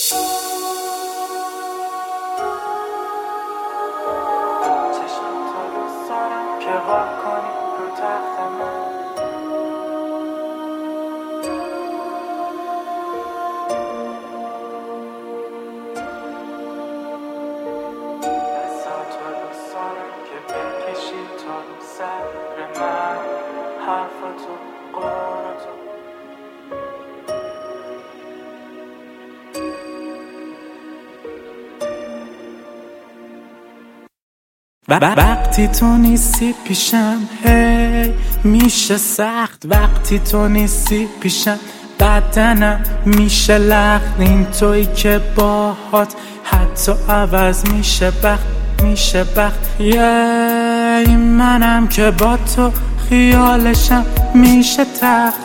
که وا کنی رو تخت من بسات و دوستارم که بکشی تا رو سر من حرفاتو قولاتو وقتی تو نیستی پیشم هی میشه سخت وقتی تو نیستی پیشم بدنم میشه لخت این تویی که باهات حتی عوض میشه بخت این منم که با تو خیالشم میشه تخت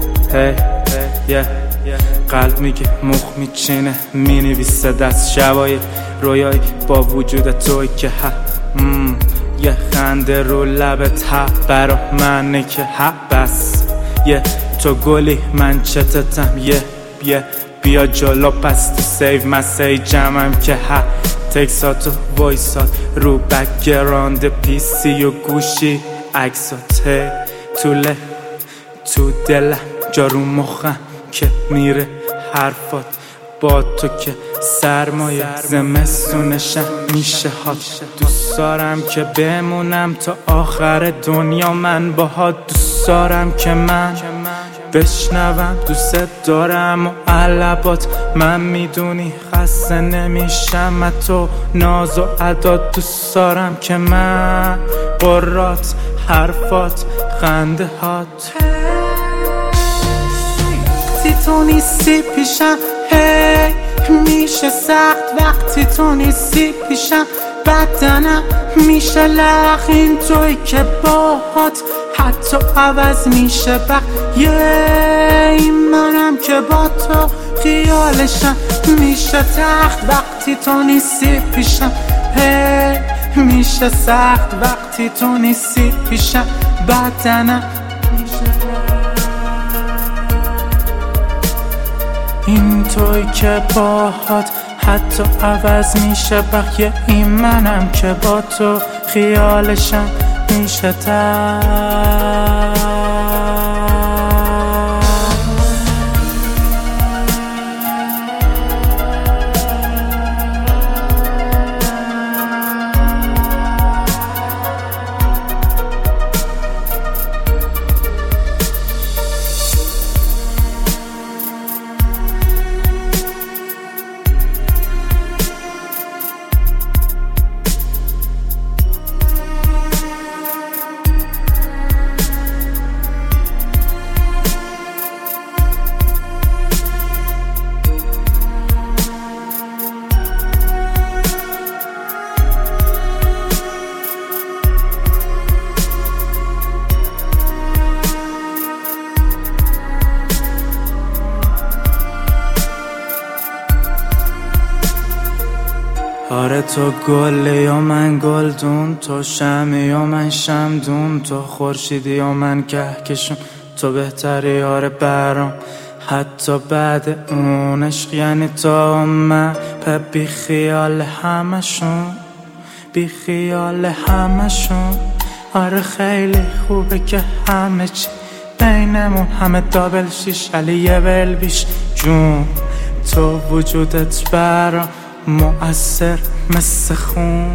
قلب میگه مخ میچینه مینویسه دست شبای رویای با وجود توی که یه خنده رو لبت برا منه که بس تو گلی من چتتم بیا جلو پس تو سیو مسیجمم که تکسات و وایسات رو بکگراند پیسی و گوشی عکسات تو دلم جا رو مخم که میره حرفات با تو که سرمایه زمستونشم میشه هات دوست دارم که بمونم تا آخر دنیا من باهات دوست دارم که من بشنوم دوست دارم و علبات من میدونی خسته نمیشم تو ناز و عداد دوست دارم که من قرات حرفات خنده هات وقتی تو نیستی پیشم هی میشه سخت وقتی تو نیستی پیشم بدنم میشه لخت این تویی که باهات حتی عوض میشه این منم که با تو خیالشم میشه تخت وقتی تو نیستی پیشم هی میشه سخت وقتی تو نیستی پیشم بدنم این توی که باهات حتی عوض میشه این منم که با تو خیالشم میشه آره تو گلی یا من گلدون تو شمعی یا من شمدون تو خورشیدی یا من کهکشون تو بهتری آره برام حتی بعد اون عشق یعنی تو من بی خیال همشون آره خیلی خوبه که همه چی بینمون همه دابل شیش علی یه بل بیش جون تو وجودت برام مؤثر مثل خون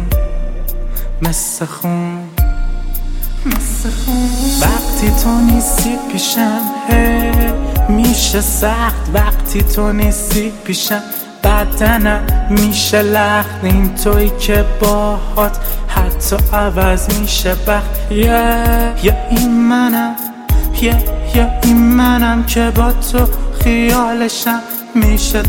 وقتی تو نیستی پیشم میشه سخت وقتی تو نیستی پیشم بدنم میشه لخت این تویی که باهات حتی عوض میشه این منم که با تو خیالشم میشه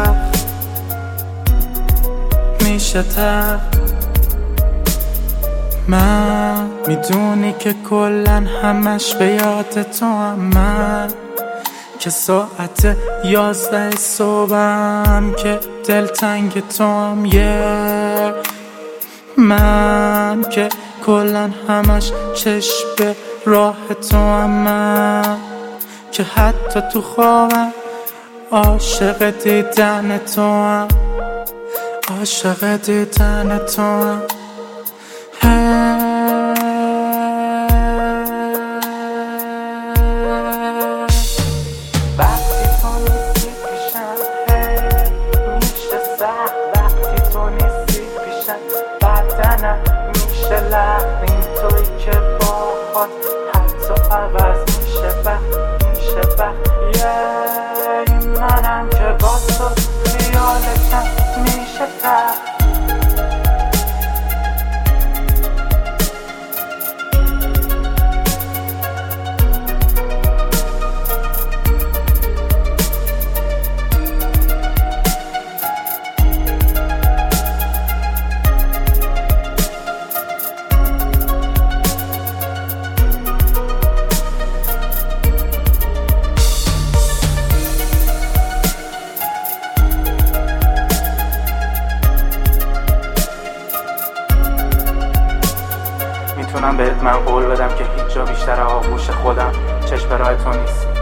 من میدونی که کلن همش به یاد تو هم من که ساعت 11 صبحم که دلتنگ تو هم من که کلن همش چشم به راه تو هم من که حتی تو خوابم عاشق دیدن تو هم، عاشق دیدن تو هم. وقتی تو نیستی پیشم میشه سخت، وقتی تو نیستی پیشم بدنم میشه لخت. این توی که باهات حتی عوض میشه وقت، میشه وقت. این منم که با تو خیالتم میشه تخت. میتونم بهت من قول بدم که هیچ جا بیشتر آغوش خودم چشم راه تو نیست.